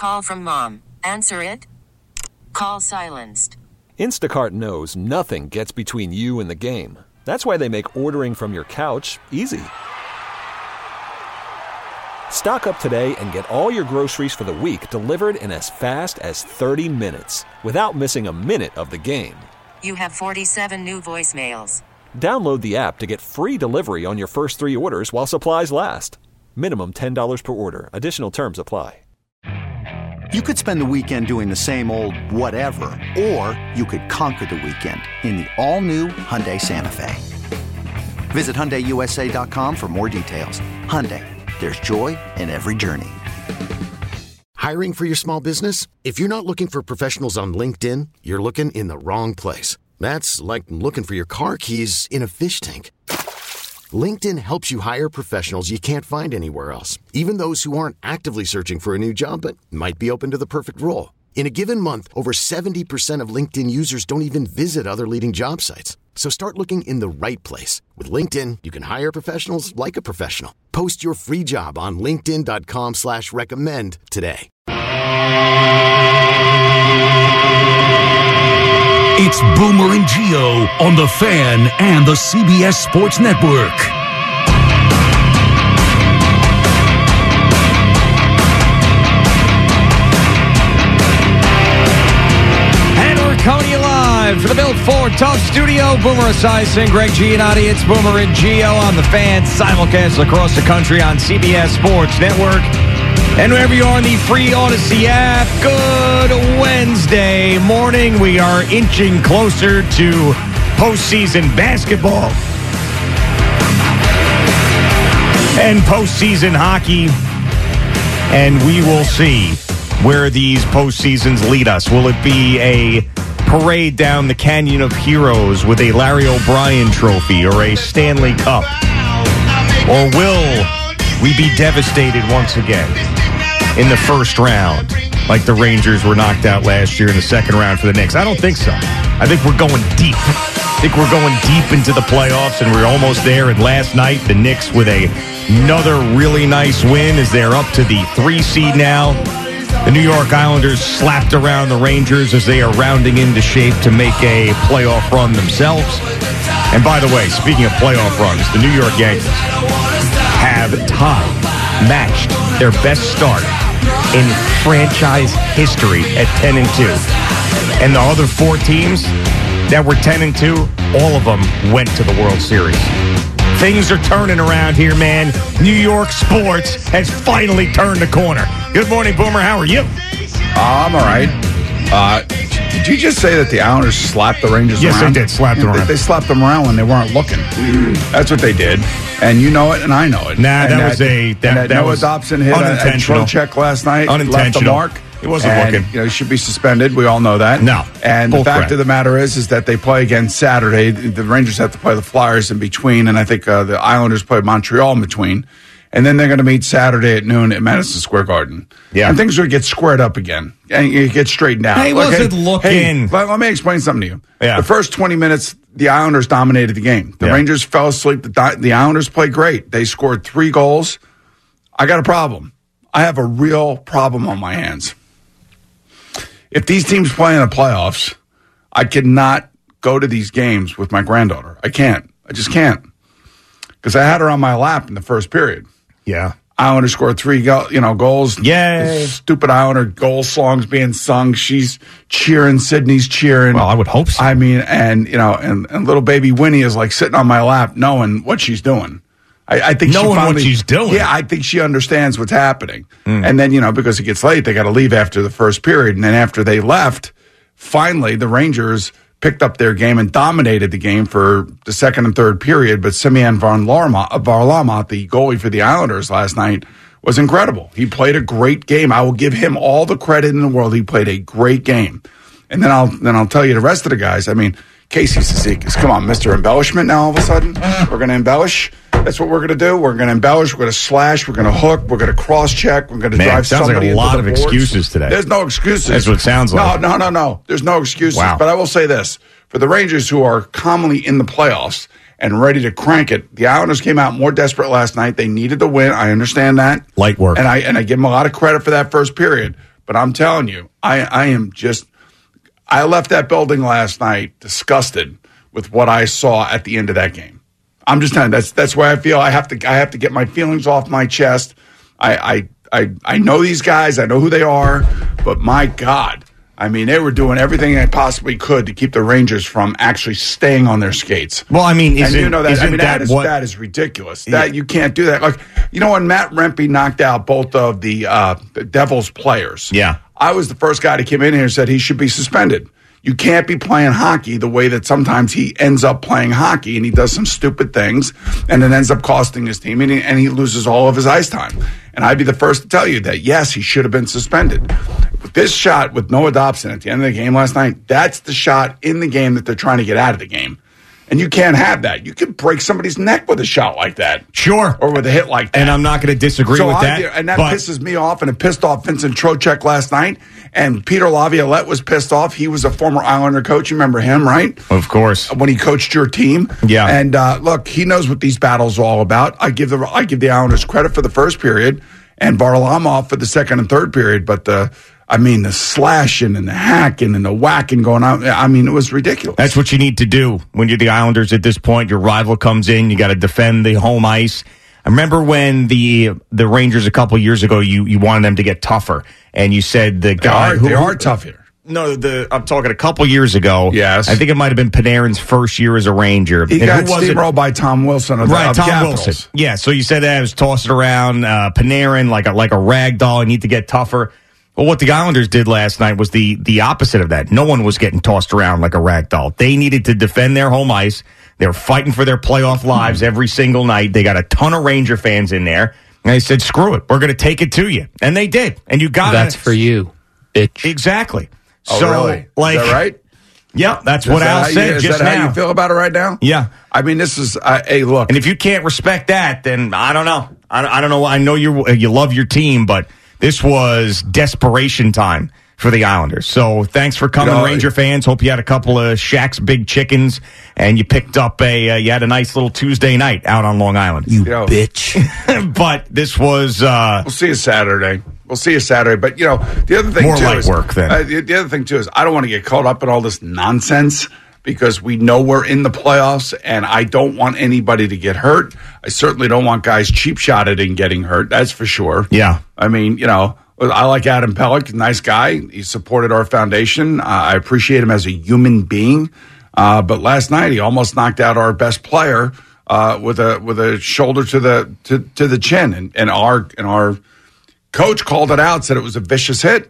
call from mom. Answer it. Call silenced. Instacart knows nothing gets between you and the game. That's why they make ordering from your couch easy. Stock up today and get all your groceries for the week delivered in as fast as 30 minutes without missing a minute of the game. You have 47 new voicemails. Download the app to get free delivery on your first 3 orders while supplies last. Minimum $10 per order. Additional terms apply. You could spend the weekend doing the same old whatever, or you could conquer the weekend in the all-new Hyundai Santa Fe. Visit HyundaiUSA.com for more details. Hyundai, there's joy in every journey. Hiring for your small business? If you're not looking for professionals on LinkedIn, you're looking in the wrong place. That's like looking for your car keys in a fish tank. LinkedIn helps you hire professionals you can't find anywhere else, even those who aren't actively searching for a new job but might be open to the perfect role. In a given month, over 70% of LinkedIn users don't even visit other leading job sites. So start looking in the right place. With LinkedIn, you can hire professionals like a professional. Post your free job on linkedin.com/recommend today. It's Boomer and Gio on The Fan and the CBS Sports Network. And we're coming to you live from the Built Ford Tough Studio. Boomer Esiason, Greg Giannotti. It's Boomer and Gio on The Fan, simulcast across the country on CBS Sports Network. And wherever you are on the free Odyssey app, good Wednesday morning. We are inching closer to postseason basketball and postseason hockey. And we will see where these postseasons lead us. Will it be a parade down the Canyon of Heroes with a Larry O'Brien trophy or a Stanley Cup? Or will we be devastated once again in the first round, like the Rangers were knocked out last year in the second round for the Knicks? I don't think so. I think we're going deep. I think we're going deep into the playoffs, and we're almost there. And last night, the Knicks with another really nice win as they're up to the 3 seed now. The New York Islanders slapped around the Rangers as they are rounding into shape to make a playoff run themselves. And by the way, speaking of playoff runs, the New York Yankees have matched their best start in franchise history at 10-2. And the other 4 teams that were 10-2, all of them went to the World Series. Things are turning around here, man. New York sports has finally turned the corner. Good morning, Boomer. How are you? I'm all right. Did you just say that the Islanders slapped the Rangers around? Yes, they did. Slapped them around. They slapped them around when they weren't looking. That's what they did. And you know it, and I know it. Nah, that Noah Dobson hit a throw check last night. Left the mark. He wasn't looking. He should be suspended. We all know that. No. And the fact of the matter is that they play again Saturday. The Rangers have to play the Flyers in between, and I think the Islanders play Montreal in between. And then they're going to meet Saturday at noon at Madison Square Garden. Yeah. And things are going to get squared up again. And you get straightened out. He wasn't looking. Hey, let me explain something to you. Yeah. The first 20 minutes, the Islanders dominated the game. The Rangers fell asleep. The Islanders played great. They scored 3 goals. I got a problem. I have a real problem on my hands. If these teams play in the playoffs, I cannot go to these games with my granddaughter. I can't. I just can't. Because I had her on my lap in the first period. Yeah. Islanders scored 3 goals. Yay. Stupid Islander goal songs being sung. She's cheering. Sydney's cheering. Well, I would hope so. I mean, and little baby Winnie is like sitting on my lap knowing what she's doing. I think what she's doing. Yeah, I think she understands what's happening. And then, because it gets late, they got to leave after the first period. And then after they left, finally, the Rangers picked up their game and dominated the game for the second and third period. But Semyon Varlamov, the goalie for the Islanders last night, was incredible. He played a great game. I will give him all the credit in the world. He played a great game. And then I'll tell you the rest of the guys. I mean, Casey Cizikas, come on, Mr. Embellishment now all of a sudden? We're going to embellish? That's what we're going to do. We're going to embellish. We're going to slash. We're going to hook. We're going to cross-check. We're going to drive somebody into the boards. Sounds like a lot of excuses today. There's no excuses. That's what it sounds like. No. There's no excuses. Wow. But I will say this. For the Rangers who are commonly in the playoffs and ready to crank it, the Islanders came out more desperate last night. They needed the win. I understand that. Light work. And I give them a lot of credit for that first period. But I'm telling you, I left that building last night disgusted with what I saw at the end of that game. I'm just telling you, that's why I feel I have to get my feelings off my chest. I know these guys, I know who they are, but my God, I mean, they were doing everything they possibly could to keep the Rangers from actually staying on their skates. Well, I mean, that is ridiculous. That you can't do that. Like, you know, when Matt Rempe knocked out both of the Devils players, I was the first guy to come in here and said he should be suspended. You can't be playing hockey the way that sometimes he ends up playing hockey, and he does some stupid things and then ends up costing his team, and he loses all of his ice time. And I'd be the first to tell you that, yes, he should have been suspended. But this shot with Noah Dobson at the end of the game last night, that's the shot in the game that they're trying to get out of the game. And you can't have that. You can break somebody's neck with a shot like that. Sure. Or with a hit like that. And I'm not going to disagree with that. And that pisses me off, and it pissed off Vincent Trocheck last night. And Peter Laviolette was pissed off. He was a former Islander coach. You remember him, right? Of course. When he coached your team. Yeah. And look, he knows what these battles are all about. I give the Islanders credit for the first period and Varlamov for the second and third period. But the slashing and the hacking and the whacking going on, I mean, it was ridiculous. That's what you need to do when you're the Islanders at this point. Your rival comes in, you got to defend the home ice. I remember when the Rangers a couple years ago, you wanted them to get tougher, and you said the guy they are tough here. No, I'm talking a couple years ago. Yes, I think it might have been Panarin's first year as a Ranger. He got steamrolled by Tom Wilson. Tom Wilson. Yeah, so you said that I was tossing around Panarin like a rag doll. I need to get tougher. Well, what the Islanders did last night was the opposite of that. No one was getting tossed around like a rag doll. They needed to defend their home ice. They were fighting for their playoff lives every single night. They got a ton of Ranger fans in there. And they said, screw it. We're going to take it to you. And they did. And you got That's for you, bitch. Exactly. Oh, so, really? Is that right? Yeah, that's what Al said just now. Is that how you feel about it right now? Yeah. I mean, this is, hey, look. And if you can't respect that, then I don't know. I don't know. I know you love your team, but this was desperation time for the Islanders. So thanks for coming, Ranger fans. Hope you had a couple of Shaq's Big Chickens, and you picked up you had a nice little Tuesday night out on Long Island. You bitch. But this was... we'll see you Saturday. But, the other thing, more light work then. The other thing, too, is I don't want to get caught up in all this nonsense because we know we're in the playoffs, and I don't want anybody to get hurt. I certainly don't want guys cheap-shotted and getting hurt. That's for sure. Yeah. I mean, I like Adam Pelech, nice guy. He supported our foundation. I appreciate him as a human being. But last night he almost knocked out our best player with a shoulder to the chin, and our coach called it out, said it was a vicious hit.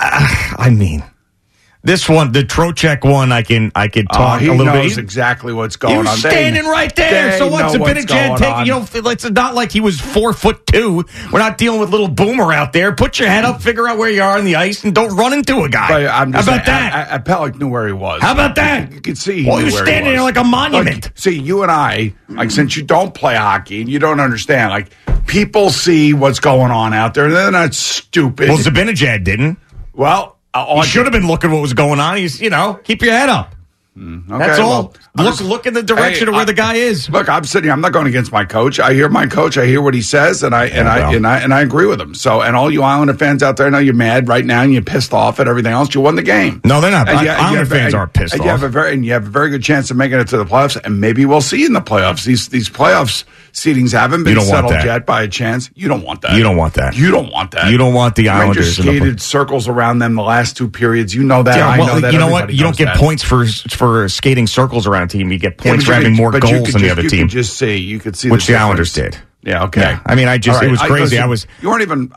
I mean, this one, the Trocheck one, I can talk a little bit. He knows exactly what's going on. He was standing right there. So what's Zibanejad taking? It's not like he was 4'2". We're not dealing with little Boomer out there. Put your head up, figure out where you are on the ice, and don't run into a guy. How about that? Pelech knew where he was. How about that? You could see. He was standing there like a monument. See, you and I, since you don't play hockey and you don't understand, people see what's going on out there, and they're not stupid. Well, Zibanejad didn't. Well, he should have been looking what was going on. He's, keep your head up. Okay, that's all. Look in the direction of where the guy is. Look, I'm sitting here. I'm not going against my coach. I hear my coach. I hear what he says, and I agree with him. So, and all you Islander fans out there, I know you're mad right now and you're pissed off at everything else. You won the game. No, they're not. Islander fans aren't pissed off. You have a very good chance of making it to the playoffs, and maybe we'll see you in the playoffs. These playoffs seedings haven't been settled yet by a chance. You don't want that. You don't want that. You don't want that. You don't want the Islanders. Rangers skated circles around them the last two periods. You know that. Yeah, I know that. You know what? You don't get points for skating circles around a team. You get points for having more goals than the other team. You could see which the Islanders did. Yeah. Okay. Yeah. I mean, it was crazy. You weren't even.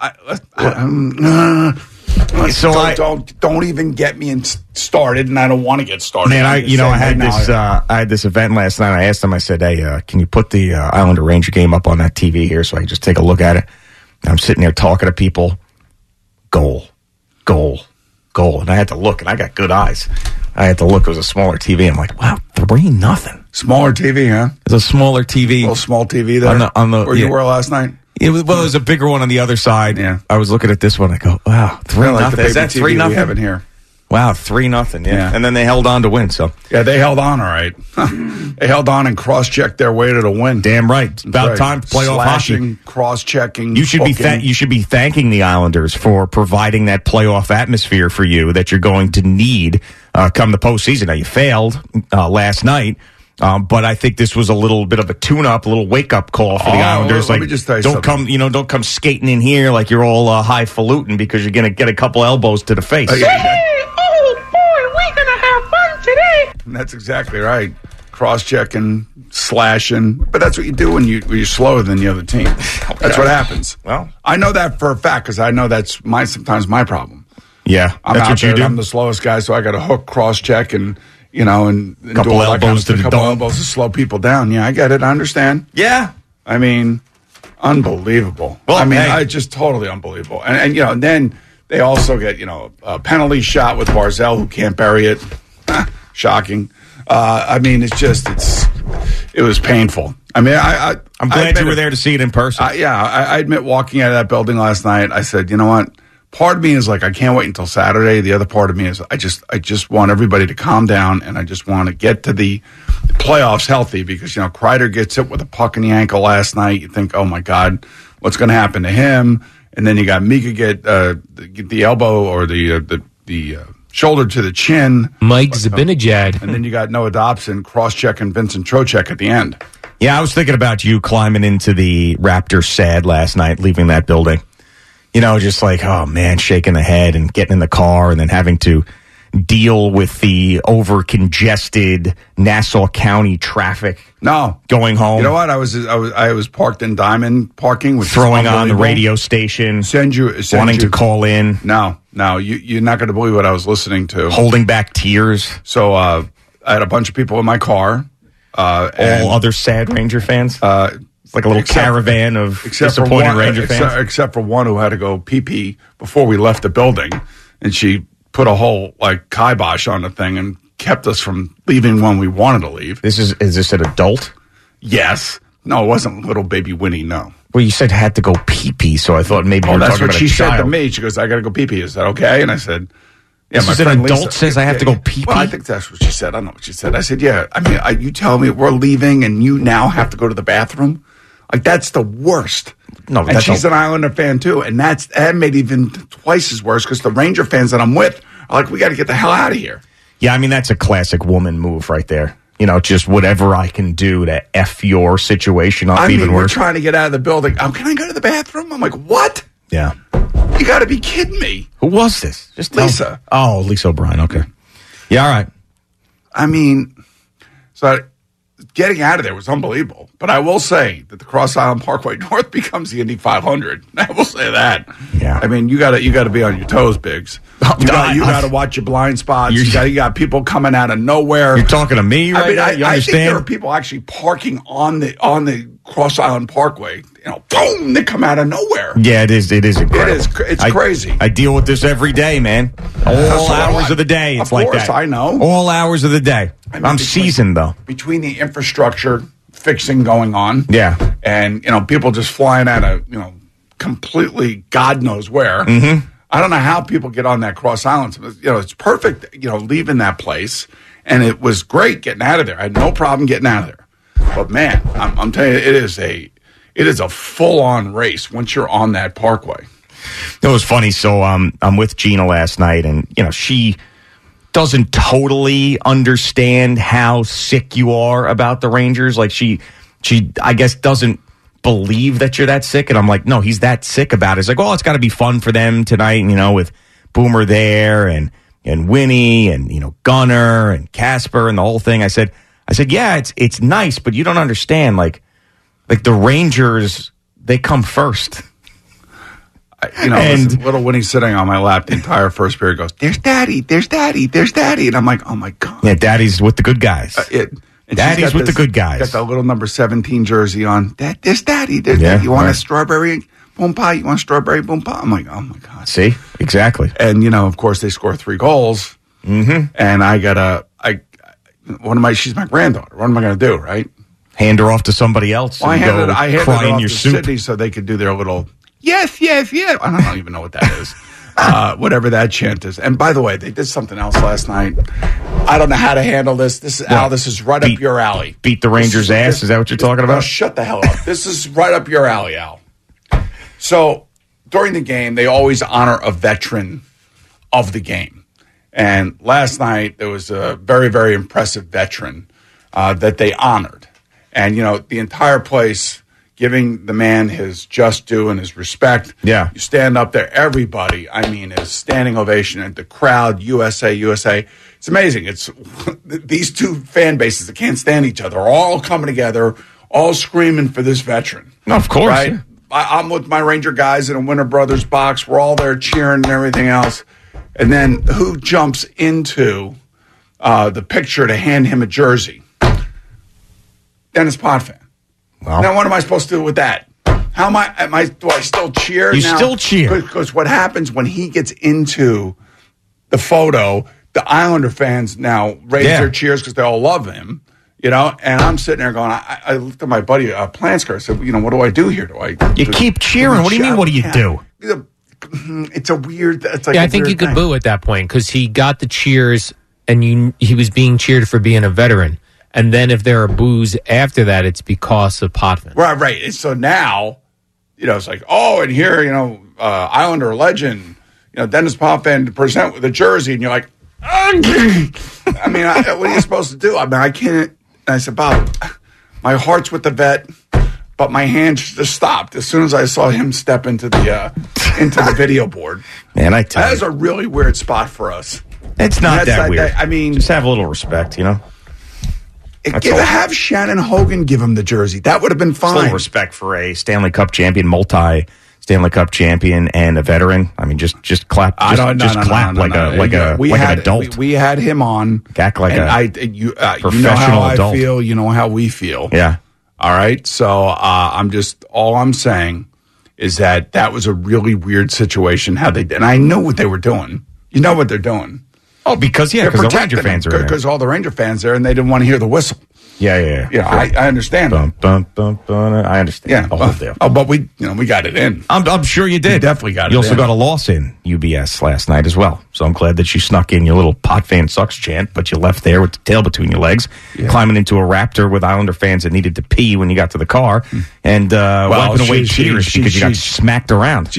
Don't even get me started, and I don't want to get started. Man, I had this event last night. I asked them. I said, "Hey, can you put the Islander Ranger game up on that TV here so I can just take a look at it?" And I'm sitting there talking to people. Goal, and I had to look, and I got good eyes. I had to look. It was a smaller TV. I'm like, wow, 3-0. Smaller TV, huh? It's a smaller TV. A little small TV there. On the where you were last night. It was a bigger one on the other side. Yeah. I was looking at this one. I go, wow, 3-0. Is that 3-0? We have in here. Wow, 3-0. Yeah. And then they held on to win. So Yeah, they held on all right. They held on and cross-checked their way to the win. damn right. It's about time to play off hockey. Slashing, cross-checking. You should booking. you should be thanking the Islanders for providing that playoff atmosphere for you that you're going to need come the postseason. Now you failed last night, but I think this was a little bit of a tune-up, a little wake-up call for the Islanders. Let me just tell you something. Don't come skating in here like you're all highfalutin because you're going to get a couple elbows to the face. And that's exactly right. Cross-checking, slashing. But that's what you do when you're slower than the other team. That's what happens. Well, I know that for a fact because I know that's sometimes my problem. Yeah, I'm that's out what you there, do. I'm the slowest guy, so I got to hook, cross-check, and and Couple do all that kind of elbows to stuff. the couple dome. elbows to slow people down. Yeah, I get it. I understand. Yeah. I mean, unbelievable. Well, I mean, hey. just totally unbelievable. And then they also get, a penalty shot with Barzell who can't bury it. Shocking. I mean, it was painful. I mean, I'm glad you were there to see it in person. I admit walking out of that building last night, I said, you know what? Part of me is like, I can't wait until Saturday. The other part of me is I just want everybody to calm down, and I just want to get to the playoffs healthy because, Kreider gets hit with a puck in the ankle last night. You think, oh, my God, what's going to happen to him? And then you got Mika get the elbow or the shoulder to the chin. Mike Zibanejad. And then you got Noah Dobson cross-checking Vincent Trocheck at the end. Yeah, I was thinking about you climbing into the Raptors sad last night, leaving that building. Just like, oh, man, shaking the head and getting in the car and then having to deal with the over-congested Nassau County traffic. No. Going home. You know what? I was parked in Diamond parking. Which throwing is on the radio station. Wanting to call in. No, you're not going to believe what I was listening to. Holding back tears. So I had a bunch of people in my car. All other sad Ranger fans? It's like a little caravan of disappointed Ranger fans. Except for one who had to go pee-pee before we left the building. And she put a whole, kibosh on the thing and kept us from leaving when we wanted to leave. Is this an adult? Yes. No, it wasn't little baby Winnie, no. Well, you said had to go pee-pee, so I thought maybe you were that's talking what about she a child. said to me. She goes, I got to go pee-pee. Is that okay? And I said, yeah, This my is an friend adult Lisa says I have to go pee-pee? Well, I think that's what she said. I don't know what she said. I said, yeah. I mean, you tell me we're leaving and you now have to go to the bathroom? That's the worst. No, and she's an Islander fan too. And that made it even twice as worse because the Ranger fans that I'm with are like, we got to get the hell out of here. Yeah, I mean, that's a classic woman move right there. Just whatever I can do to F your situation up even we're worse. trying to get out of the building. Can I go to the bathroom? I'm like, what? Yeah. You got to be kidding me. Who was this? Just Lisa. Oh, Lisa O'Brien. Okay. Yeah, all right. I mean, so getting out of there was unbelievable. But I will say that the Cross Island Parkway North becomes the Indy 500. I will say that. Yeah. I mean, you got to be on your toes, Biggs. You got to watch your blind spots. You got people coming out of nowhere. You're talking to me right now? You I think there are understand? people actually parking on the Cross Island Parkway. Boom! They come out of nowhere. Yeah, it is. It is incredible. It's crazy. I deal with this every day, man. All hours of the day. It's like that. Of course, I know. All hours of the day. I'm seasoned, though. Between the infrastructure fixing going on. Yeah. And, people just flying out of, completely God knows where. Mm-hmm. I don't know how people get on that Cross Island. It's perfect, leaving that place. And it was great getting out of there. I had no problem getting out of there. But, man, I'm telling you, it is a full-on race once you're on that parkway. It was funny. So I'm with Gina last night, and, she doesn't totally understand how sick you are about the Rangers. Like, she I guess, doesn't believe that you're that sick. And I'm like, no, he's that sick about it. It's like, well, it's got to be fun for them tonight, with Boomer there and Winnie and, Gunnar and Casper and the whole thing. I said, yeah, it's nice, but you don't understand. Like the Rangers, they come first. And little Winnie sitting on my lap the entire first period goes, there's Daddy, there's Daddy, there's Daddy. And I'm like, oh, my God. Yeah, Daddy's with the good guys. Daddy's with the good guys. Got that little number 17 jersey on. There's Daddy, there's Daddy. You want a strawberry boom pie? You want a strawberry boom pie? I'm like, oh, my God. See? Exactly. And, of course, they score 3 goals. Mm-hmm. And she's my granddaughter. What am I going to do, right? Hand her off to somebody else Well, and I handed cry her in off your to soup. Sydney so they could do their little, yes. I don't even know what that is. whatever that chant is. And by the way, they did something else last night. I don't know how to handle this. This is Al. This is right up your alley. Beat the Rangers' ass. Is that what you're talking about? Shut the hell up. This is right up your alley, Al. So during the game, they always honor a veteran of the game. And last night, there was a very, very impressive veteran that they honored. And, the entire place giving the man his just due and his respect. Yeah. You stand up there, everybody, is standing ovation, and the crowd, USA, USA. It's amazing. It's these two fan bases that can't stand each other are all coming together, all screaming for this veteran. No, of course. Right? I'm with my Ranger guys in a Winter Brothers box. We're all there cheering and everything else. And then who jumps into the picture to hand him a jersey? Dennis Potvin. Well, now, what am I supposed to do with that? How do I still cheer? You still cheer. Because what happens when he gets into the photo, the Islander fans now raise their cheers because they all love him, and I'm sitting there going, I looked at my buddy Plansker. I said, what do I do here? You keep cheering. What do you mean, what do you do? It's a weird, it's like I think you could boo at that point because he got the cheers and he was being cheered for being a veteran. And then if there are boos after that, it's because of Potvin. Right. And so now, it's like, and here, Islander legend, Dennis Potvin to present with a jersey. And you're like, what are you supposed to do? I can't. And I said, Bob, my heart's with the vet, but my hands just stopped as soon as I saw him step into the video board. Man, I tell you. That is a really weird spot for us. It's not that weird. Just have a little respect, Have Shannon Hogan give him the jersey. That would have been fine. A little respect for a Stanley Cup champion, multi-Stanley Cup champion, and a veteran. Just clap. Clap like an adult. We had him on. Act like you professional know how adult. I feel. You know how we feel. Yeah. All right. So all I'm saying is that was a really weird situation. How they did, and I know what they were doing. You know what they're doing. Oh, because the Ranger fans are there. Because all the Ranger fans there, and they didn't want to hear the whistle. Yeah. I understand. I understand. Yeah, the whole deal. But we got it in. I'm sure you did. You definitely got it in. You also got a loss in UBS last night as well. So I'm glad that you snuck in your little Potvin sucks chant, but you left there with the tail between your legs, climbing into a Raptor with Islander fans that needed to pee when you got to the car, and wiping away tears because you got smacked around.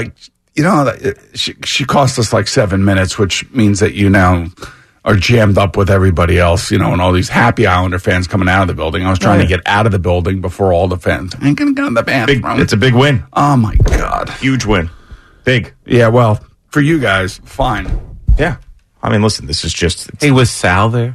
She cost us like 7 minutes, which means that you now are jammed up with everybody else, and all these happy Islander fans coming out of the building. I was trying to get out of the building before all the fans. I ain't going to go in the bathroom. It's a big win. Oh, my God. Huge win. Big. Yeah, well, for you guys, fine. Yeah. Listen, this is just... Hey, was Sal there?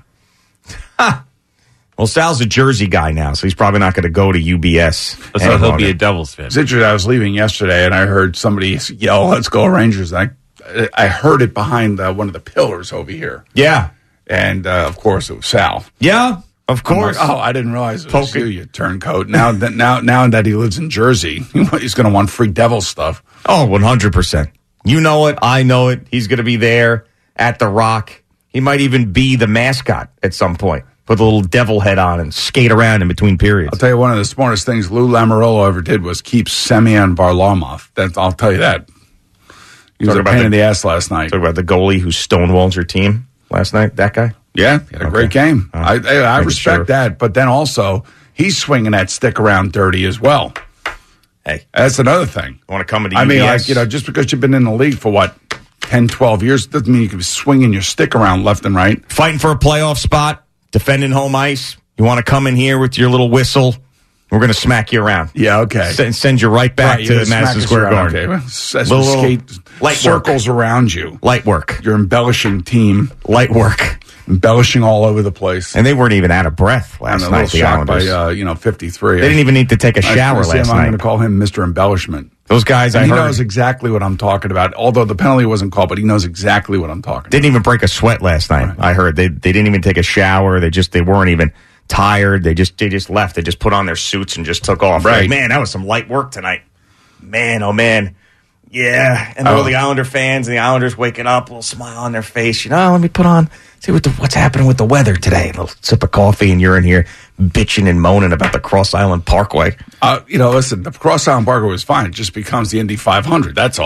Well, Sal's a Jersey guy now, so he's probably not going to go to UBS. So he'll be a Devils fan. It's interesting. I was leaving yesterday, and I heard somebody yell, "Let's go Rangers!" And I heard it behind one of the pillars over here. Yeah. And, of course, it was Sal. Yeah, of course. Like, I didn't realize it was you turncoat. Now that he lives in Jersey, he's going to want free Devil stuff. Oh, 100%. You know it. I know it. He's going to be there at the Rock. He might even be the mascot at some point. Put a little devil head on and skate around in between periods. I'll tell you, one of the smartest things Lou Lamoriello ever did was keep Semyon Varlamov. I'll tell you that. He was a pain in the ass last night. Talk about the goalie who stonewalled your team last night, that guy? Yeah, he had a great game. I respect that. But then also, he's swinging that stick around dirty as well. Hey. That's another thing. Want to come into UBS? Just because you've been in the league for 10, 12 years, doesn't mean you can be swinging your stick around left and right. Fighting for a playoff spot. Defending home ice. You want to come in here with your little whistle? We're going to smack you around. Yeah, okay. Send you right back to Madison Square Garden. Okay. Skate light circles work. Around you. Light work. Your embellishing team. Light work. Embellishing all over the place. And they weren't even out of breath last night, the Islanders. By 53. They didn't even need to take a shower last night. I'm going to call him Mr. Embellishment. Those guys, he knows exactly what I'm talking about. Although the penalty wasn't called, but he knows exactly what I'm talking about. Didn't even break a sweat last night. Right. I heard they didn't even take a shower. They weren't even tired. They just left. They just put on their suits and just took off. Right. Like, man, that was some light work tonight. Man, oh man. Yeah. And all the Islander fans and the Islanders waking up, a little smile on their face. Let me put on, see what's happening with the weather today. A little sip of coffee, and you're in here bitching and moaning about the Cross Island Parkway. Listen, the Cross Island Parkway was fine. It just becomes the Indy 500. That's all.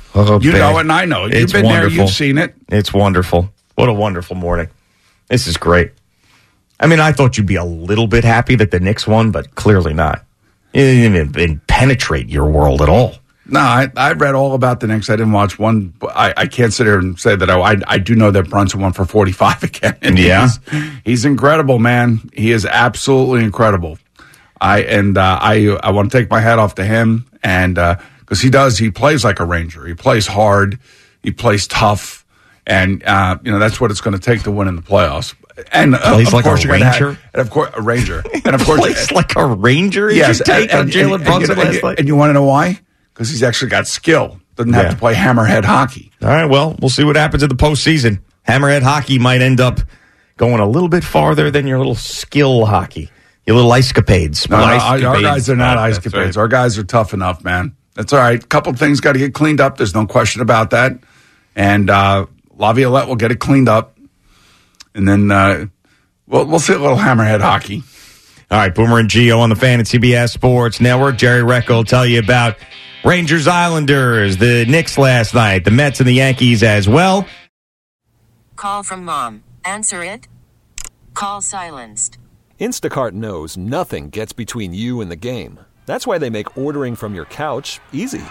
You know it and I know it. You've been wonderful. there. You've seen it. It's wonderful. What a wonderful morning. This is great. I mean, I thought you'd be a little bit happy that the Knicks won, but clearly not. It didn't even penetrate your world at all. No, I read all about the Knicks. I didn't watch one. I can't sit here and say that I do know that Brunson won for 45 again. And yeah. He's incredible, man. He is absolutely incredible. I want to take my hat off to him, and because he plays like a Ranger. He plays hard. He plays tough. And, that's what it's going to take to win in the playoffs. And plays like a Ranger? And of course, a Ranger. And of course, plays like a Ranger? Yes. Your take on Jalen Brunson last night? And you want to know why? Because he's actually got skill. Doesn't have to play hammerhead hockey. All right, well, we'll see what happens in the postseason. Hammerhead hockey might end up going a little bit farther than your little skill hockey, your little ice-capades. No, our guys are not ice-capades. Right. Our guys are tough enough, man. That's all right. A couple of things got to get cleaned up. There's no question about that. And Laviolette will get it cleaned up. And then we'll see a little hammerhead hockey. All right, Boomer and Gio on the Fan and CBS Sports Network. Jerry Recco will tell you about Rangers Islanders, the Knicks last night, the Mets and the Yankees as well. Call from mom. Answer it. Call silenced. Instacart knows nothing gets between you and the game. That's why they make ordering from your couch easy.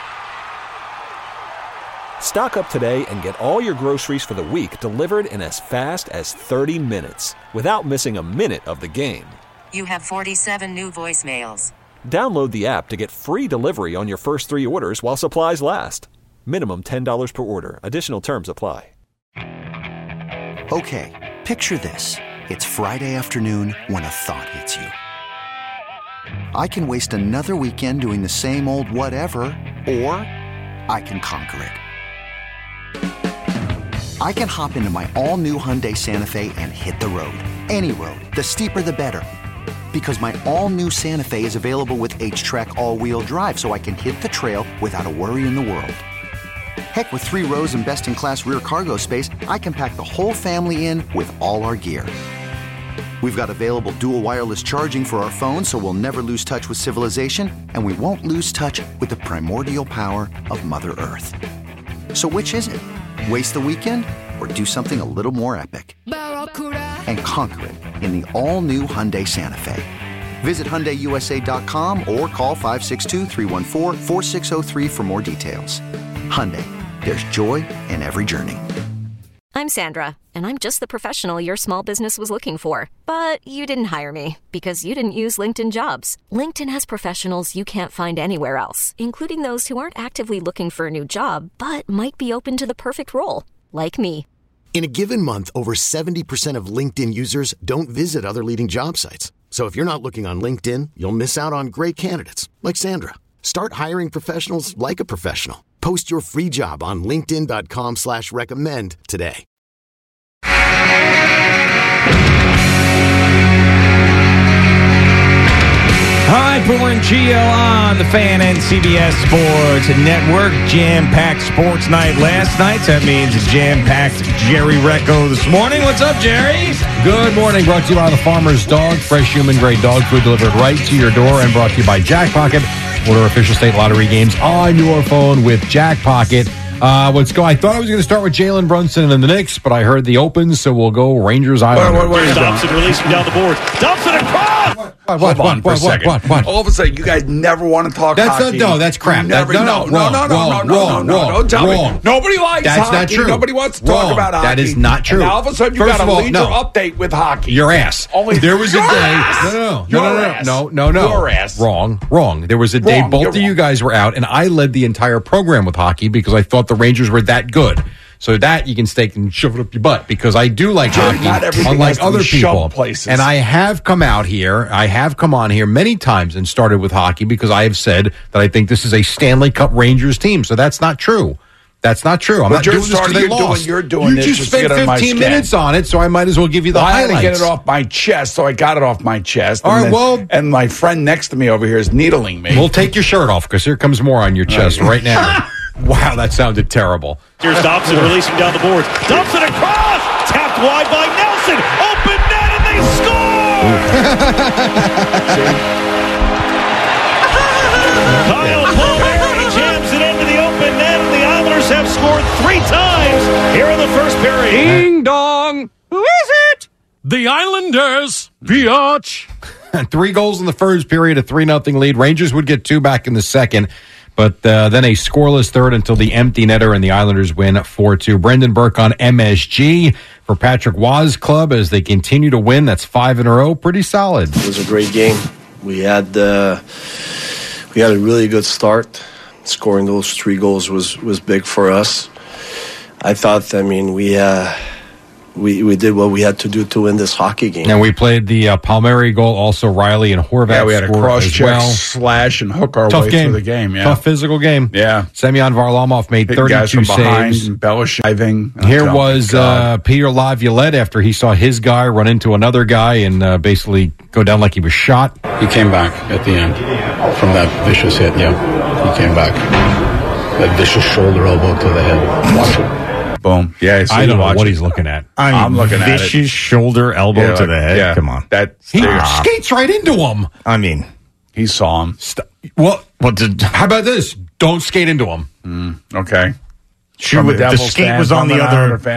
Stock up today and get all your groceries for the week delivered in as fast as 30 minutes without missing a minute of the game. You have 47 new voicemails. Download the app to get free delivery on your first 3 orders while supplies last. Minimum $10 per order. Additional terms apply. Okay, picture this. It's Friday afternoon when a thought hits you. I can waste another weekend doing the same old whatever, or I can conquer it. I can hop into my all-new Hyundai Santa Fe and hit the road. Any road. The steeper, the better. Because my all-new Santa Fe is available with H-Track all-wheel drive, so I can hit the trail without a worry in the world. Heck, with 3 rows and best-in-class rear cargo space, I can pack the whole family in with all our gear. We've got available dual wireless charging for our phones, so we'll never lose touch with civilization, and we won't lose touch with the primordial power of Mother Earth. So which is it? Waste the weekend or do something a little more epic? And conquer it in the all-new Hyundai Santa Fe. Visit HyundaiUSA.com or call 562-314-4603 for more details. Hyundai, there's joy in every journey. I'm Sandra, and I'm just the professional your small business was looking for. But you didn't hire me because you didn't use LinkedIn Jobs. LinkedIn has professionals you can't find anywhere else, including those who aren't actively looking for a new job, but might be open to the perfect role, like me. In a given month, over 70% of LinkedIn users don't visit other leading job sites. So if you're not looking on LinkedIn, you'll miss out on great candidates like Sandra. Start hiring professionals like a professional. Post your free job on linkedin.com/recommend today. All right, Boomer and Gio on the Fan and CBS Sports Network. Jam-packed sports night last night. So that means a jam-packed Jerry Recco this morning. What's up, Jerry? Good morning. Brought to you by the Farmer's Dog. Fresh human-grade dog food delivered right to your door. And brought to you by Jack Pocket. Order official state lottery games on your phone with Jack Pocket. I thought I was going to start with Jalen Brunson and the Knicks, but I heard the Opens, so we'll go Rangers Islanders. Dobson releasing down the board. Dobson across! What? All of a sudden, you guys never want to talk hockey. That's crap. No. Don't tell me. Nobody likes that's hockey. Not true. Nobody wants to talk about hockey. That is not true. And all of a sudden, you got a leader update with hockey. Your ass. There was a day. No. Your ass. Wrong. There was a day both of you guys were out, and I led the entire program with hockey because I thought the Rangers were that good. So that you can stake and shove it up your butt because I do like hockey, unlike other people. And I have come on here many times and started with hockey because I have said that I think this is a Stanley Cup Rangers team. So that's not true. I'm not doing this because they lost. You're doing this. You just spent 15 minutes on it, so I might as well give you the highlights. I had to get it off my chest, so I got it off my chest. All right, and my friend next to me over here is needling me. We'll take your shirt off because here comes more on your chest right now. Wow, that sounded terrible. Here's Dobson releasing down the boards. Dobson across! Tapped wide by Nelson. Open net and they score! Kyle Palmieri jams it into the open net and the Rangers have scored 3 times here in the first period. Ding dong. Who is it? The Islanders. Biatch. 3 goals in the first period, a 3-0 lead. Rangers would get 2 back in the second, but then a scoreless third until the empty netter, and the Islanders win 4-2. Brendan Burke on MSG for Patrick Waugh's club as they continue to win. That's 5 in a row. Pretty solid. It was a great game. We had a really good start. Scoring those 3 goals was big for us. I thought, we did what we had to do to win this hockey game. And we played the Palmieri goal, also Riley and Horvat. Yeah, we had a cross-check, well. slash, and hook our Tough way game. through the game. Yeah. Tough physical game. Yeah. Semyon Varlamov made 32 guys from behind, saves. embellish diving. Here was Peter Laviolette after he saw his guy run into another guy and basically go down like he was shot. He came back at the end from that vicious hit, yeah. He came back. That vicious shoulder elbow to the head. Watch it. Boom. Yeah, I don't know what he's looking at. I'm looking at it. Vicious shoulder elbow to the head. Yeah. Come on. He skates right into him. I mean, he saw him. How about this? Don't skate into him. Okay. the skate was on the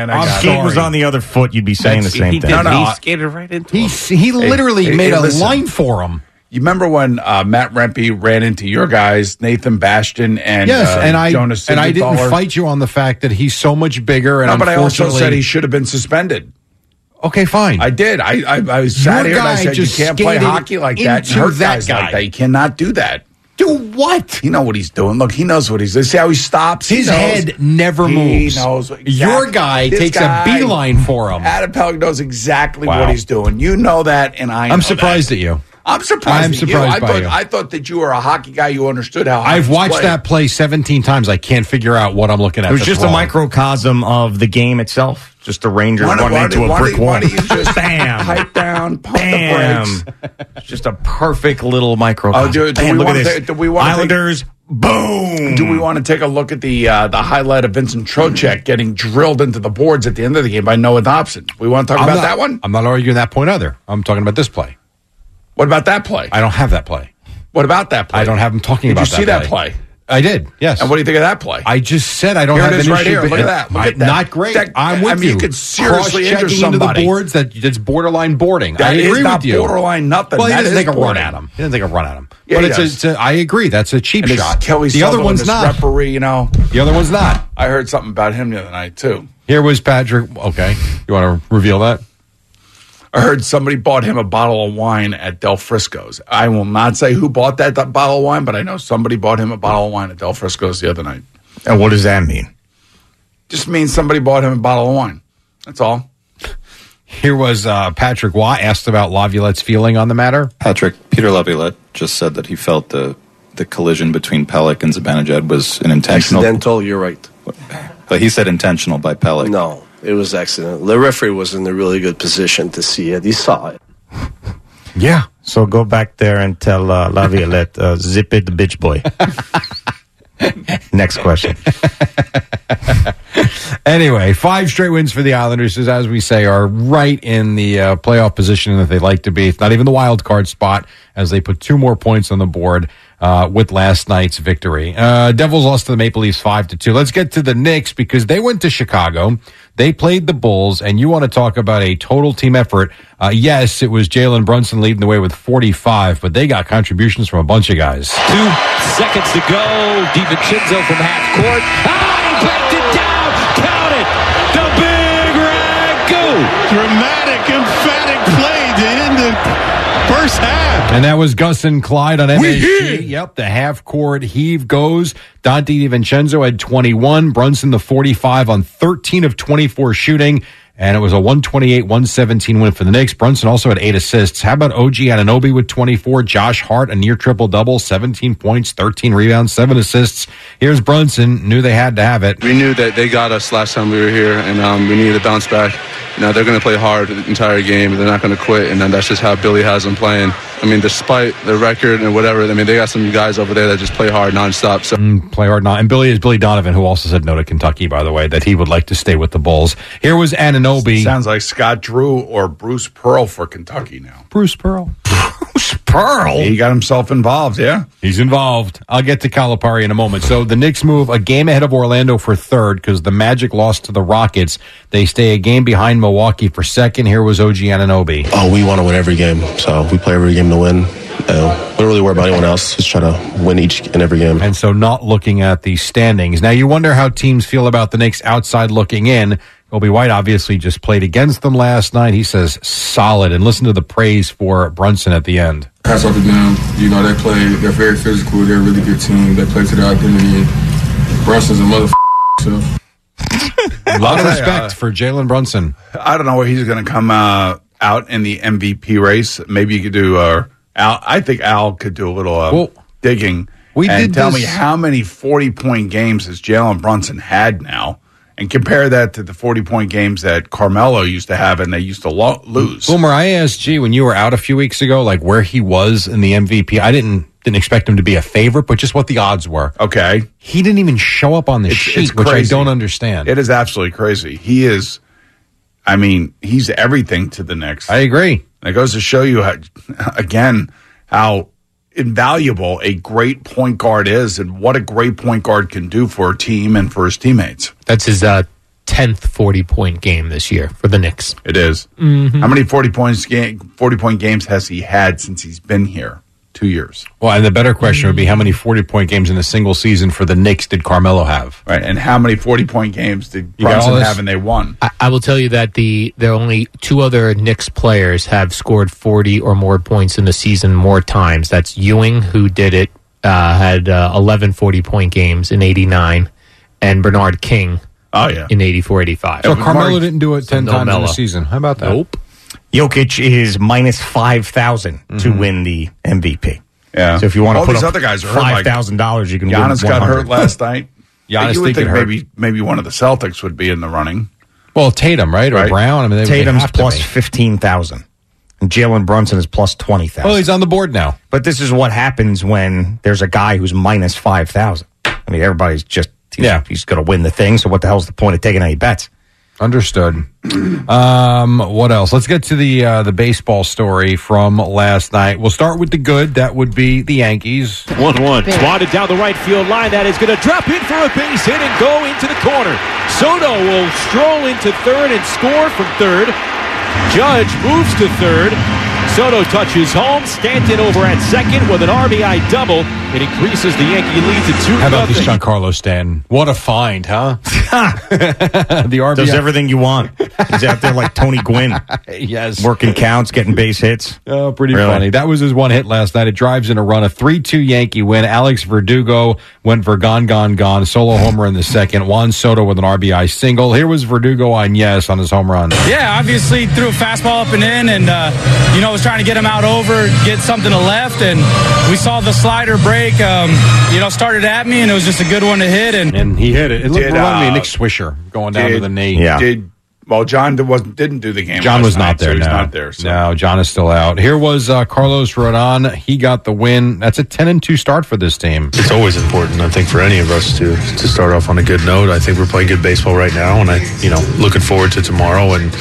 other foot, you'd be saying the same thing. He skated right into him. He literally made a line for him. You remember when Matt Rempe ran into your guys, Nathan Bastion and Jonas and I didn't Siegenthaler? fight you on the fact that he's so much bigger. And no, but I also unfortunately- said he should have been suspended. Okay, fine. I did. I sat here and I said you can't play hockey like that. And hurt guys like that. You cannot do that. Do what? You know what he's doing. Look, he knows what he's doing. See how he stops? His head never moves. He knows. Exactly. Your guy takes a beeline for him. Adam Pellick knows exactly what he's doing. You know that, and I know I'm surprised at you. I'm surprised. I'm surprised by you. I thought that you were a hockey guy. You understood how I've watched that play 17 times. I can't figure out what I'm looking at. It was just a microcosm of the game itself. Just the Rangers running into a brick wall. Why don't you just bam, pipe down, pump bam. the brakes? Just a perfect little microcosm. Oh, do Bam, we look want at to this. take, do we want Islanders, boom. Do we want to take a look at the highlight of Vincent Trocheck getting drilled into the boards at the end of the game by Noah Dobson? We want to talk about that one? I'm not arguing that point either. I'm talking about this play. What about that play? I don't have that play. What about that play? I don't have him talking about that play. Did you see that play? I did, yes. And what do you think of that play? I just said I don't Here have it is an right issue. here. Look at that. Look at that. Not great. I'm with you. You could seriously injure Cross-checking somebody. into the boards, that's borderline boarding. That I agree is with not you. borderline nothing. Well, he That doesn't is take a run boarding. at him. He doesn't take a run at him. Yeah, But I agree. That's a cheap And shot. Kelly The other Sutherland, one's this not. referee, you know. The other one's not. I heard something about him the other night, too. Here was Patrick. Okay. You want to reveal that? I heard somebody bought him a bottle of wine at Del Frisco's. I will not say who bought that bottle of wine, but I know somebody bought him a bottle of wine at Del Frisco's the other night. And what does that mean? Just means somebody bought him a bottle of wine. That's all. Here was Patrick Waugh asked about Laviolette's feeling on the matter. Peter Laviolette just said that he felt the collision between Pellick and Zibanejad was an intentional. Accidental, you're right. But he said intentional by Pellick. No, it was accidental. The referee was in a really good position to see it. He saw it. Yeah. So go back there and tell Laviolette, zip it, the bitch boy. Next question. Anyway, 5 straight wins for the Islanders, as we say, are right in the playoff position that they like to be. It's not even the wild card spot, as they put 2 more points on the board with last night's victory. Devils lost to the Maple Leafs 5-2. Let's get to the Knicks, because they went to Chicago. They played the Bulls, and you want to talk about a total team effort. Yes, it was Jalen Brunson leading the way with 45, but they got contributions from a bunch of guys. 2 seconds to go. DiVincenzo from half court. He backed it down. Count it. The big ragu. Dramatic, emphatic play to end the first half. And that was Gus and Clyde on MSG. Yep, the half-court heave goes. Dante DiVincenzo had 21. Brunson, the 45 on 13 of 24 shooting. And it was a 128-117 win for the Knicks. Brunson also had 8 assists. How about OG Anunoby with 24? Josh Hart, a near triple-double, 17 points, 13 rebounds, 7 assists. Here's Brunson. Knew they had to have it. We knew that they got us last time we were here, and we needed to bounce back. Now they're going to play hard the entire game. They're not going to quit, and then that's just how Billy has them playing. I mean, despite the record and whatever, I mean, they got some guys over there that just play hard nonstop. So play hard not. And Billy is Billy Donovan, who also said no to Kentucky, by the way, that he would like to stay with the Bulls. Here was Anunoby. Sounds like Scott Drew or Bruce Pearl for Kentucky now. Bruce Pearl. Bruce Pearl? He got himself involved, yeah. He's involved. I'll get to Calipari in a moment. So the Knicks move a game ahead of Orlando for third because the Magic lost to the Rockets. They stay a game behind Milwaukee for second. Here was OG Anunoby. Oh, we want to win every game, so we play every game to win. We don't really worry about anyone else. Just try to win each and every game. And so not looking at the standings. Now you wonder how teams feel about the Knicks outside looking in. Kobe White obviously just played against them last night. He says solid. And listen to the praise for Brunson at the end. Hats off to them. They're very physical. They're a really good team. They play to their identity. Brunson's a motherfucker. So. A lot of respect for Jalen Brunson. I don't know where he's going to come out in the MVP race. Maybe you could do Al. I think Al could do a little digging. Tell me how many 40-point games has Jalen Brunson had now? And compare that to the 40-point games that Carmelo used to have and they used to lose. Boomer, I asked G when you were out a few weeks ago, like where he was in the MVP. I didn't expect him to be a favorite, but just what the odds were. Okay. He didn't even show up on the sheet, which I don't understand. It is absolutely crazy. He is, he's everything to the Knicks. I agree. And it goes to show you, how invaluable a great point guard is and what a great point guard can do for a team and for his teammates. That's his 10th 40-point game this year for the Knicks. It is. Mm-hmm. How many 40-point games has he had since he's been here? 2 years. Well, and the better question would be how many 40-point games in a single season for the Knicks did Carmelo have? Right, and how many 40-point games did Brunson have and they won? I will tell you that there are only two other Knicks players have scored 40 or more points in the season more times. That's Ewing, who did it, had 11 40-point games in 89, and Bernard King in 84-85. So Carmelo didn't do it 10 times in the season. How about that? Nope. Jokic is minus 5,000 to win the MVP. Yeah. So if you want to put these up other guys are hurt, $5,000, you can win Giannis got hurt last night. Giannis you would think maybe one of the Celtics would be in the running. Well, Tatum, right? Or Brown. Tatum's plus 15,000. And Jalen Brunson is plus 20,000. Oh, he's on the board now. But this is what happens when there's a guy who's minus 5,000. Everybody's just, he's going to win the thing, so what the hell's the point of taking any bets? Understood. What else? Let's get to the baseball story from last night. We'll start with the good. That would be the Yankees. 1-1. Swatted down the right field line. That is going to drop in for a base hit and go into the corner. Soto will stroll into third and score from third. Judge moves to third. Soto touches home. Stanton over at second with an RBI double. It increases the Yankee lead to 2-0. How about this Giancarlo Stanton? What a find, huh? The RBI. Does everything you want. He's out there like Tony Gwynn. Yes. Working counts, getting base hits. Oh, pretty funny. That was his one hit last night. It drives in a run, a 3-2 Yankee win. Alex Verdugo went for gone. Solo homer in the second. Juan Soto with an RBI single. Here was Verdugo on his home run. Yeah, obviously threw a fastball up and in and, was trying to get him out over, get something to left, and we saw the slider break, started at me, and it was just a good one to hit. And he hit it. It reminded me of Nick Swisher going down to the knee. Yeah. John didn't do the game. John was not there. He's not there. So. No, John is still out. Here was Carlos Rodon. He got the win. That's a 10-2 start for this team. It's always important, I think, for any of us to start off on a good note. I think we're playing good baseball right now, and looking forward to tomorrow and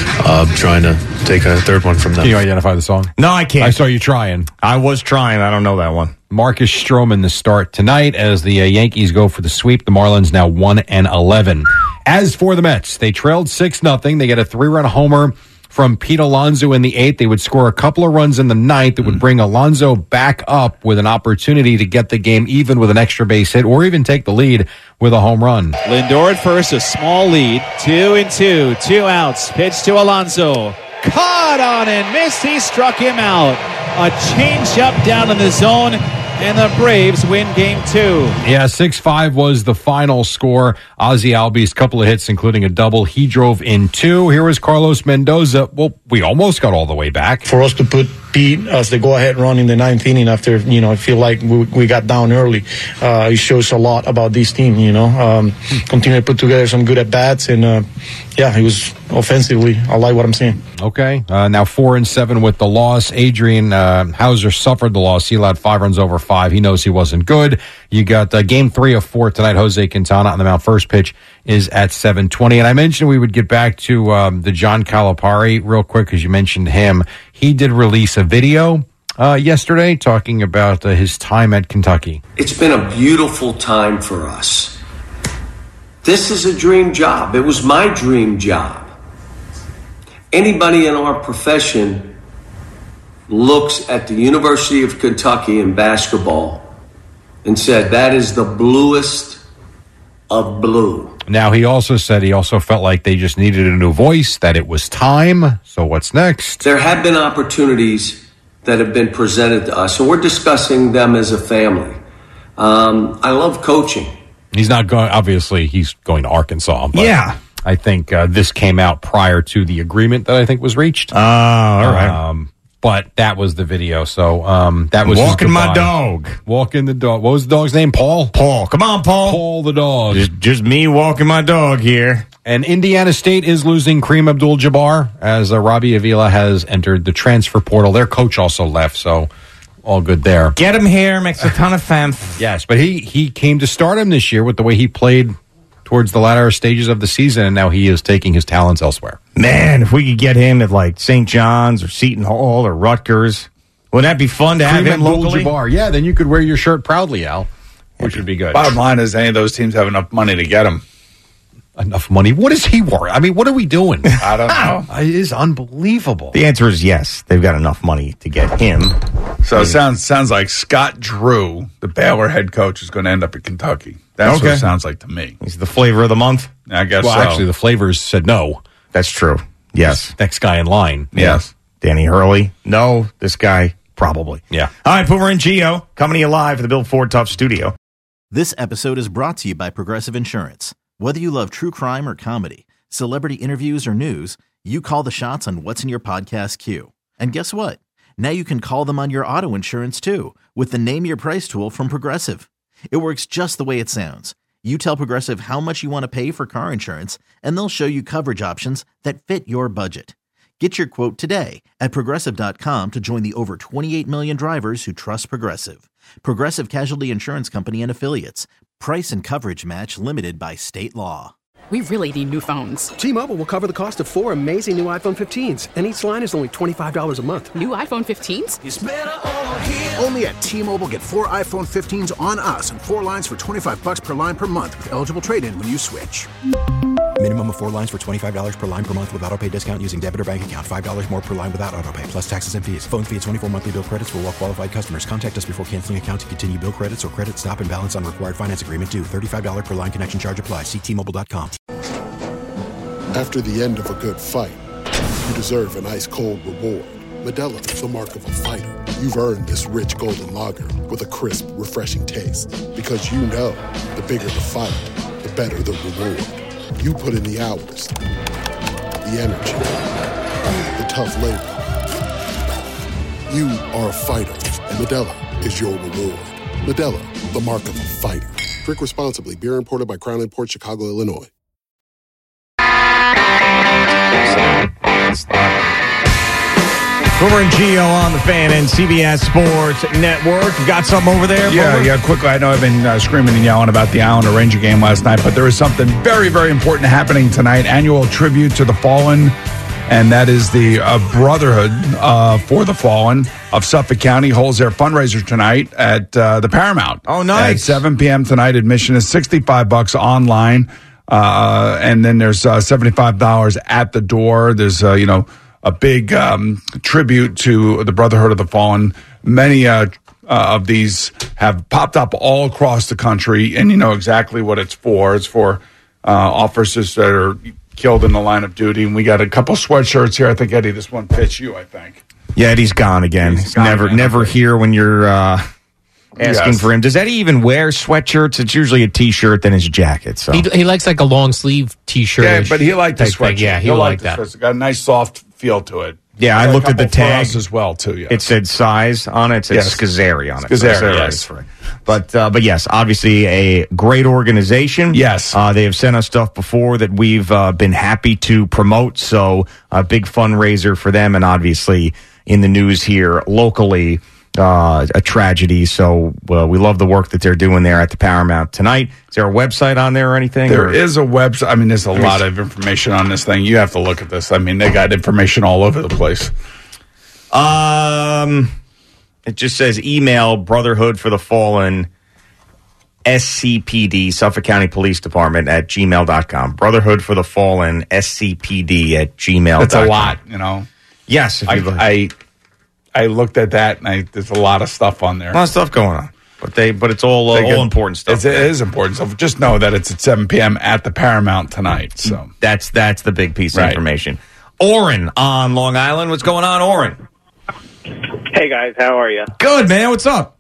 trying to take a third one from them. Can you identify the song? No, I can't. I saw you trying. I was trying. I don't know that one. Marcus Stroman the start tonight as the Yankees go for the sweep. The Marlins now 1-11. As for the Mets, they trailed 6-0. They get a 3-run homer from Pete Alonso in the 8th. They would score a couple of runs in the 9th. It would bring Alonso back up with an opportunity to get the game even with an extra base hit or even take the lead with a home run. Lindor at first, a small lead. 2-2, 2 outs. Pitch to Alonso. Caught on and missed. He struck him out. A changeup down in the zone. And the Braves win Game 2. Yeah, 6-5 was the final score. Ozzie Albies, couple of hits, including a double. He drove in 2. Here was Carlos Mendoza. Well, we almost got all the way back. For us to put Pete as the go-ahead run in the 9th inning after, I feel like we got down early. It shows a lot about this team, Continue to put together some good at-bats. And, it was offensively. I like what I'm seeing. Okay. Now 4-7 with the loss. Adrian Hauser suffered the loss. He allowed 5 runs over 5. He knows he wasn't good. You got Game 3 of 4 tonight. Jose Quintana on the mound. First pitch is at 7:20. And I mentioned we would get back to the John Calipari real quick because you mentioned him. He did release a video yesterday, talking about his time at Kentucky. It's been a beautiful time for us. This is a dream job. It was my dream job. Anybody in our profession looks at the University of Kentucky in basketball and said, that is the bluest of blue. Now, he also said he also felt like they just needed a new voice, that it was time. So what's next? There have been opportunities that have been presented to us, and we're discussing them as a family. I love coaching. He's not going, obviously, he's going to Arkansas. But yeah. I think this came out prior to the agreement that I think was reached. All right. But that was the video. So that was walking my dog. Walking the dog. What was the dog's name? Paul? Paul. Come on, Paul. Paul the dog. Just me walking my dog here. And Indiana State is losing Kareem Abdul-Jabbar as Robbie Avila has entered the transfer portal. Their coach also left, so all good there. Get him here. Makes a ton of sense. Yes, but he came to stardom this year with the way he played towards the latter stages of the season, and now he is taking his talents elsewhere. Man, if we could get him at like St. John's or Seton Hall or Rutgers, wouldn't that be fun to have him locally? Yeah, then you could wear your shirt proudly, Al, which would be good. Bottom line is any of those teams have enough money to get him. Enough money? What is he worth? I mean, what are we doing? I don't know. It is unbelievable. The answer is yes. They've got enough money to get him. So it sounds like Scott Drew, the Baylor head coach, is going to end up at Kentucky. That's what it sounds like to me. He's the flavor of the month? I guess well, so. Actually, the flavors said no. That's true. Yes. Next guy in line. Yes. Danny Hurley. No. This guy, probably. Yeah. All right, Boomer and Gio, coming to you live at the Bill Ford Tough Studio. This episode is brought to you by Progressive Insurance. Whether you love true crime or comedy, celebrity interviews or news, you call the shots on what's in your podcast queue. And guess what? Now you can call them on your auto insurance too with the Name Your Price tool from Progressive. It works just the way it sounds. You tell Progressive how much you want to pay for car insurance, and they'll show you coverage options that fit your budget. Get your quote today at Progressive.com to join the over 28 million drivers who trust Progressive. Progressive Casualty Insurance Company and Affiliates. Price and coverage match limited by state law. We really need new phones. T-Mobile will cover the cost of 4 amazing new iPhone 15s, and each line is only $25 a month. New iPhone 15s? It's better over here. Only at T-Mobile, get 4 iPhone 15s on us and 4 lines for $25 per line per month with eligible trade-in when you switch. Minimum of 4 lines for $25 per line per month with autopay discount using debit or bank account. $5 more per line without autopay, plus taxes and fees. Phone fee at 24 monthly bill credits for well-qualified customers. Contact us before canceling account to continue bill credits or credit stop and balance on required finance agreement due. $35 per line connection charge applies. See T-Mobile.com. After the end of a good fight, you deserve an ice-cold reward. Modelo is the mark of a fighter. You've earned this rich golden lager with a crisp, refreshing taste. Because you know, the bigger the fight, the better the reward. You put in the hours, the energy, the tough labor. You are a fighter, and Modelo is your reward. Modelo, the mark of a fighter. Drink responsibly. Beer imported by Crown Imports, Chicago, Illinois. Boomer and Gio on the Fan and CBS Sports Network. You got something over there, Boomer? Yeah, quickly. I know I've been screaming and yelling about the Islander Ranger game last night, but there is something very, very important happening tonight. Annual tribute to the fallen, and that is the Brotherhood for the Fallen of Suffolk County holds their fundraiser tonight at the Paramount. Oh, nice. At 7 p.m. tonight. Admission is $65 online, and then there's $75 at the door. There's, a big tribute to the Brotherhood of the Fallen. Many of these have popped up all across the country, and you know exactly what it's for. It's for officers that are killed in the line of duty. And we got a couple sweatshirts here. I think, Eddie, this one fits you, I think. Yeah, Eddie's gone again. He's never here when you're asking for him. Does Eddie even wear sweatshirts? It's usually a T-shirt, then his jacket. So he likes like a long sleeve T-shirt. Yeah, but he liked the sweatshirt. Yeah, he'll like that. It's got a nice soft feel to it. Yeah, I looked at the tag as well too. Yes. It said size on it. It said Scazzeri on it. Scazzeri, yes. Right. But yes, obviously a great organization. Yes, they have sent us stuff before that we've been happy to promote. So a big fundraiser for them, and obviously in the news here locally. A tragedy. So we love the work that they're doing there at the Paramount tonight. Is there a website on there or anything? There is a website. I mean, there's a lot of information on this thing. You have to look at this. I mean, they got information all over the place. It just says email Brotherhood for the Fallen SCPD, Suffolk County Police Department at gmail.com. Brotherhood for the Fallen SCPD at gmail.com. That's a lot, you know. Yes. I looked at that, and there's a lot of stuff on there. A lot of stuff going on. But it's all important stuff. It is important stuff. Just know that it's at 7 p.m. at the Paramount tonight. So that's the big piece of information. Oren on Long Island. What's going on, Oren? Hey, guys. How are you? Good, man. What's up?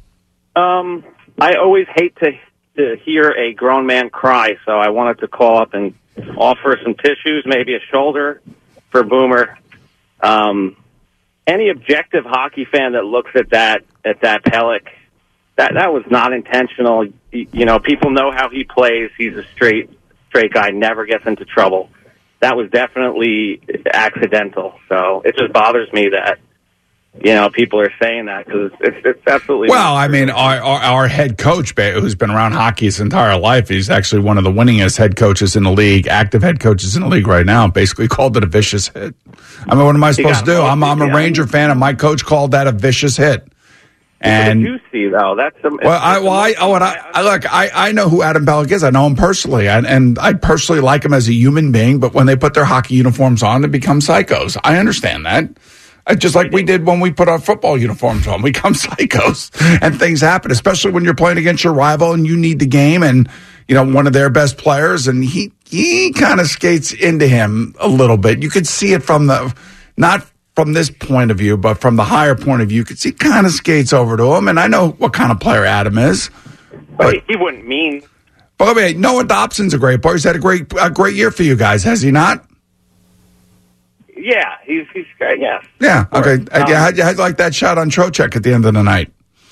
I always hate to hear a grown man cry, so I wanted to call up and offer some tissues, maybe a shoulder for Boomer. Any objective hockey fan that looks at that Pelech, that was not intentional. You know, people know how he plays. He's a straight guy, never gets into trouble. That was definitely accidental. So it just bothers me that, you know, people are saying that because it's absolutely. Well, I mean, our head coach, who's been around hockey his entire life, he's actually one of the winningest head coaches in the league, active head coaches in the league right now, basically called it a vicious hit. I mean, what am I supposed to do? I'm a Ranger fan, and my coach called that a vicious hit. And what did you see, though? That's I know who Adam Pelech is. I know him personally, and I personally like him as a human being. But when they put their hockey uniforms on, they become psychos. I understand that. Just like we did when we put our football uniforms on, we become psychos, and things happen. Especially when you're playing against your rival and you need the game, and you know one of their best players, and he kind of skates into him a little bit. You could see it from not from this point of view, but from the higher point of view, you could see kind of skates over to him. And I know what kind of player Adam is. But he wouldn't mean. By the way, Noah Dobson's a great player. He's had a great year for you guys, has he not? Yeah, he's great, yes. Yeah, okay. How'd you like that shot on Trocheck at the end of the night?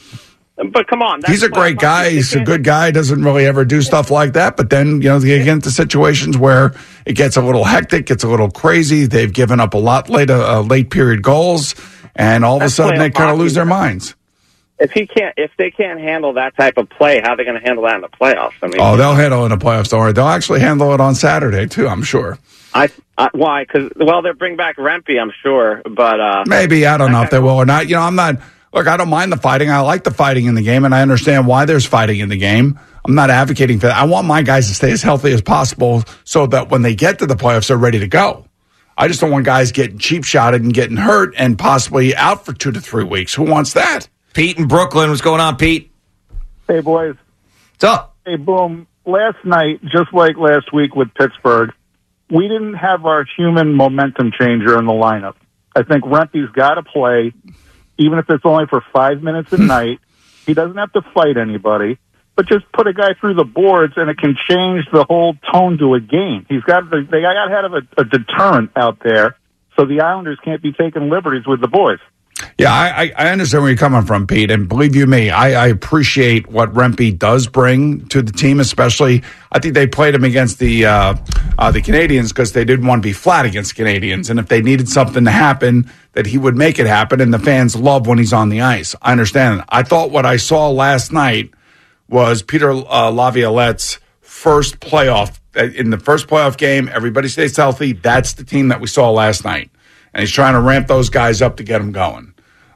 But come on. He's a great guy. He's a good guy. Doesn't really ever do stuff like that. But then, you know, they get into situations where it gets a little hectic, gets a little crazy. They've given up a lot late period goals, and all of a sudden they kind of lose their minds. If they can't handle that type of play, how are they going to handle that in the playoffs? I mean, they'll handle it in the playoffs. Don't worry. They'll actually handle it on Saturday too, I'm sure. Why? Because they'll bring back Rempe, I'm sure. But maybe, I don't know if they will or not. You know, I'm not. Look, I don't mind the fighting. I like the fighting in the game, and I understand why there's fighting in the game. I'm not advocating for that. I want my guys to stay as healthy as possible so that when they get to the playoffs, they're ready to go. I just don't want guys getting cheap-shotted and getting hurt and possibly out for 2 to 3 weeks. Who wants that? Pete in Brooklyn. What's going on, Pete? Hey, boys. What's up? Hey, Boom. Last night, just like last week with Pittsburgh, we didn't have our human momentum changer in the lineup. I think Rempe's got to play. Even if it's only for 5 minutes a night, he doesn't have to fight anybody, but just put a guy through the boards and it can change the whole tone to a game. They got to have a deterrent out there so the Islanders can't be taking liberties with the boys. Yeah, I understand where you're coming from, Pete, and believe you me, I appreciate what Rempe does bring to the team, especially I think they played him against the Canadians because they didn't want to be flat against Canadians, and if they needed something to happen, that he would make it happen, and the fans love when he's on the ice. I understand. I thought what I saw last night was Peter Laviolette's first playoff. In the first playoff game, everybody stays healthy. That's the team that we saw last night, and he's trying to ramp those guys up to get them going.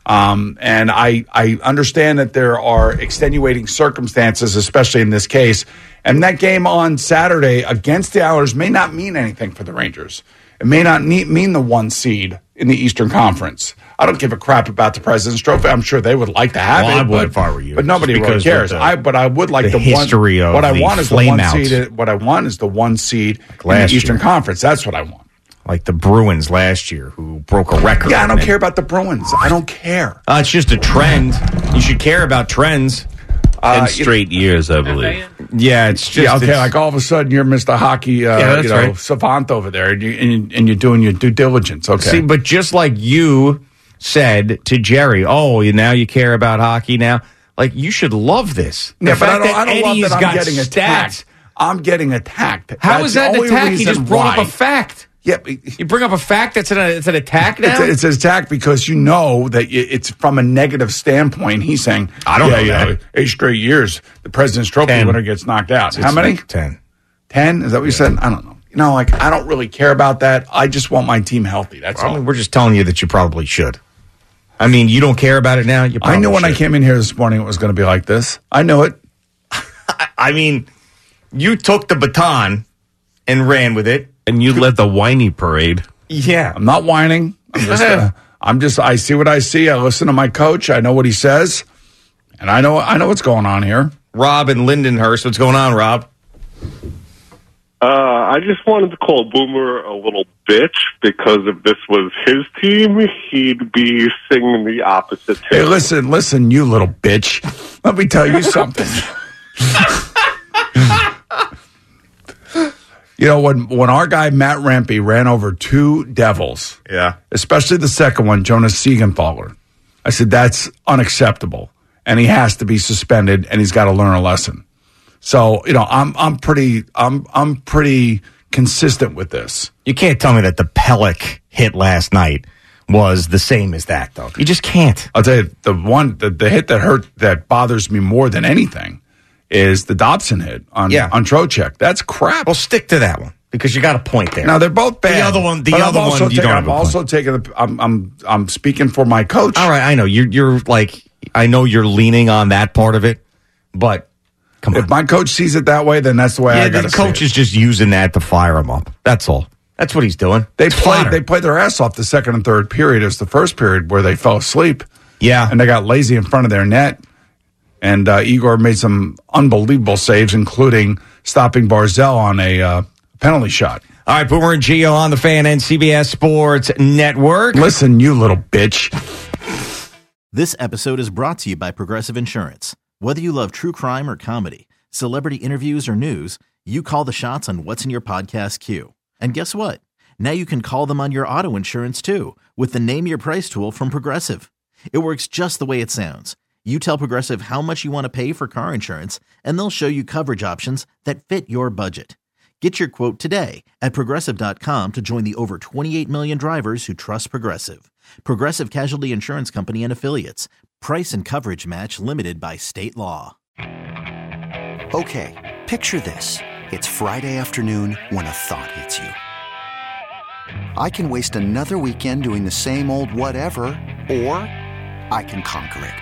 And I understand that there are extenuating circumstances, especially in this case. And that game on Saturday against the Islanders may not mean anything for the Rangers. It may not mean the 1 seed in the Eastern Conference. I don't give a crap about the President's Trophy. I'm sure they would like to have it. I would if I were you. But nobody really cares. But I would like the history one. Of what I want is the 1 seed. What I want is the 1 seed in the Eastern Conference. That's what I want. Like the Bruins last year, who broke a record. Yeah, I don't care about the Bruins. I don't care. It's just a trend. You should care about trends. In straight years, I believe. Yeah, it's just like all of a sudden you're Mr. Hockey, savant over there, and you're doing your due diligence. Okay, see, but just like you said to Jerry, now you care about hockey now. Like you should love this. Yeah, but I don't love that I'm getting attacked. I'm getting attacked. How is that an attack? He just brought up a fact. Yeah, you bring up a fact that's an attack now? It's an attack because you know that it's from a negative standpoint. He's saying, I don't know that. 8 straight years, the President's Trophy winner gets knocked out. How many? Like 10. 10? Is that what you said? I don't know. You know, I don't really care about that. I just want my team healthy. That's all. We're just telling you that you probably should. I mean, you don't care about it now? You I knew when I came in here this morning it was going to be like this. I knew it. I mean, you took the baton and ran with it. And you led the whiny parade. Yeah. I'm not whining. I see what I see. I listen to my coach. I know what he says. And I know what's going on here. Rob and Lindenhurst. What's going on, Rob? I just wanted to call Boomer a little bitch because if this was his team, he'd be singing the opposite tune. Hey, listen, you little bitch. Let me tell you something. You know, when our guy Matt Rampy ran over 2 Devils, especially the second one, Jonas Siegenthaler, I said that's unacceptable, and he has to be suspended, and he's got to learn a lesson. So, you know, I'm pretty consistent with this. You can't tell me that the Pelech hit last night was the same as that, though. You just can't. I'll tell you, the hit that bothers me more than anything is the Dobson hit on Trocheck. That's crap. Well, stick to that one because you got a point there. Now they're both bad. The other one, you don't have I'm also taking. I'm speaking for my coach. All right, I know you're like I know you're leaning on that part of it, but come on. If my coach sees it that way, then that's the way I got to see it. The coach is just using that to fire him up. That's all. That's what he's doing. They played their ass off the second and third period as the first period where they fell asleep. Yeah, and they got lazy in front of their net. And Igor made some unbelievable saves, including stopping Barzell on a penalty shot. All right, Boomer and Gio on the Fan and CBS Sports Network. Listen, you little bitch. This episode is brought to you by Progressive Insurance. Whether you love true crime or comedy, celebrity interviews or news, you call the shots on what's in your podcast queue. And guess what? Now you can call them on your auto insurance too with the Name Your Price tool from Progressive. It works just the way it sounds. You tell Progressive how much you want to pay for car insurance, and they'll show you coverage options that fit your budget. Get your quote today at Progressive.com to join the over 28 million drivers who trust Progressive. Progressive Casualty Insurance Company and Affiliates. Price and coverage match limited by state law. Okay, picture this. It's Friday afternoon when a thought hits you. I can waste another weekend doing the same old whatever, or I can conquer it.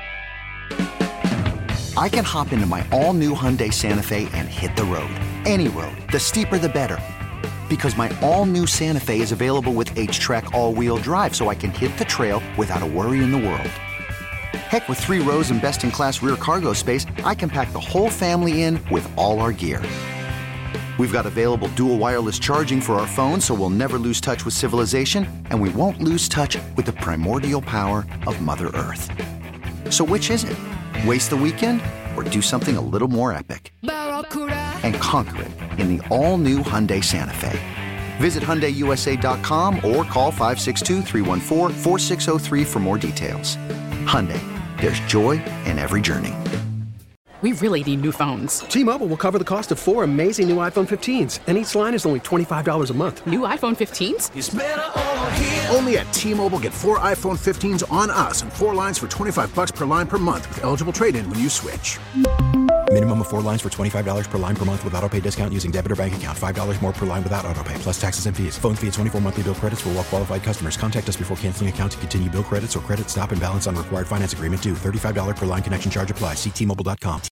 I can hop into my all-new Hyundai Santa Fe and hit the road. Any road. The steeper, the better. Because my all-new Santa Fe is available with H-Track all-wheel drive, so I can hit the trail without a worry in the world. Heck, with 3 rows and best-in-class rear cargo space, I can pack the whole family in with all our gear. We've got available dual wireless charging for our phones, so we'll never lose touch with civilization, and we won't lose touch with the primordial power of Mother Earth. So which is it? Waste the weekend or do something a little more epic? And conquer it in the all-new Hyundai Santa Fe. Visit HyundaiUSA.com or call 562-314-4603 for more details. Hyundai, there's joy in every journey. We really need new phones. T-Mobile will cover the cost of 4 amazing new iPhone 15s, and each line is only $25 a month. New iPhone 15s? It's better over here. Only at T-Mobile, get 4 iPhone 15s on us and 4 lines for $25 per line per month with eligible trade-in when you switch. Minimum of 4 lines for $25 per line per month with autopay discount using debit or bank account. $5 more per line without autopay, plus taxes and fees. Phone fee at 24 monthly bill credits for well-qualified customers. Contact us before canceling account to continue bill credits or credit stop and balance on required finance agreement due. $35 per line connection charge applies. See T-Mobile.com.